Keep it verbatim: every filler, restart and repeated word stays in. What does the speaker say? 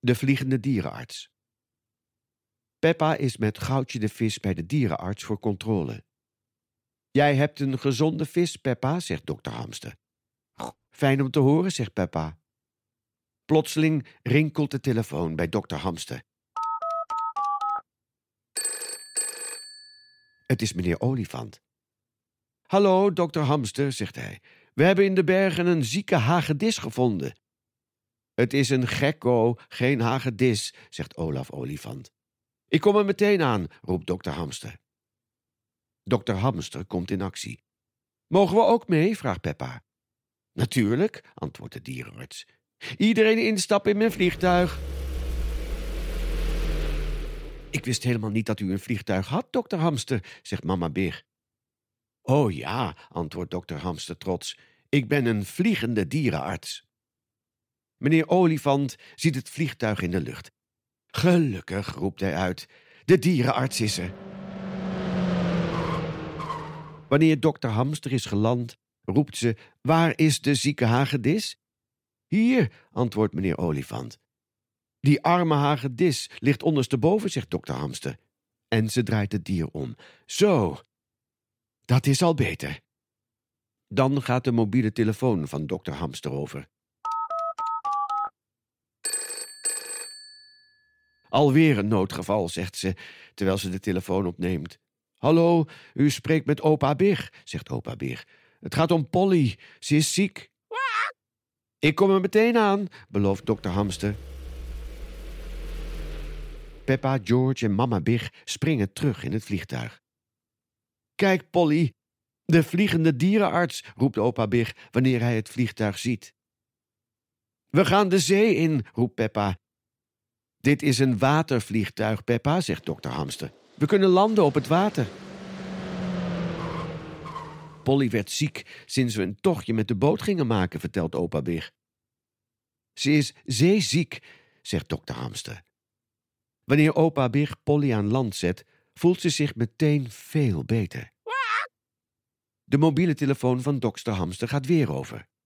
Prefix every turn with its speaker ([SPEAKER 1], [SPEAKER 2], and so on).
[SPEAKER 1] De vliegende dierenarts. Peppa is met Goudje de vis bij de dierenarts voor controle. Jij hebt een gezonde vis, Peppa, zegt dokter Hamster. Fijn om te horen, zegt Peppa. Plotseling rinkelt de telefoon bij dokter Hamster. Het is meneer Olifant. Hallo, dokter Hamster, zegt hij. We hebben in de bergen een zieke hagedis gevonden. Het is een gekko, geen hagedis, zegt Olaf Olifant. Ik kom er meteen aan, roept dokter Hamster. Dokter Hamster komt in actie. Mogen we ook mee, vraagt Peppa. Natuurlijk, antwoordt de dierenarts. Iedereen instappen in mijn vliegtuig. Ik wist helemaal niet dat u een vliegtuig had, dokter Hamster, zegt mama Big. Oh ja, antwoordt dokter Hamster trots. Ik ben een vliegende dierenarts. Meneer Olifant ziet het vliegtuig in de lucht. Gelukkig, roept hij uit. De dierenarts is er. Wanneer dokter Hamster is geland, roept ze, waar is de zieke hagedis? Hier, antwoordt meneer Olifant. Die arme hagedis ligt ondersteboven, zegt dokter Hamster. En ze draait het dier om. Zo, dat is al beter. Dan gaat de mobiele telefoon van dokter Hamster over. Alweer een noodgeval, zegt ze, terwijl ze de telefoon opneemt. Hallo, u spreekt met opa Big, zegt opa Big. Het gaat om Polly, ze is ziek. Ik kom er meteen aan, belooft dokter Hamster. Peppa, George en mama Big springen terug in het vliegtuig. Kijk, Polly, de vliegende dierenarts, roept opa Big wanneer hij het vliegtuig ziet. We gaan de zee in, roept Peppa. Dit is een watervliegtuig, Peppa, zegt dokter Hamster. We kunnen landen op het water. Polly werd ziek sinds we een tochtje met de boot gingen maken, vertelt opa Big. Ze is zeeziek, zegt dokter Hamster. Wanneer opa Big Polly aan land zet, voelt ze zich meteen veel beter. De mobiele telefoon van dokter Hamster gaat weer over.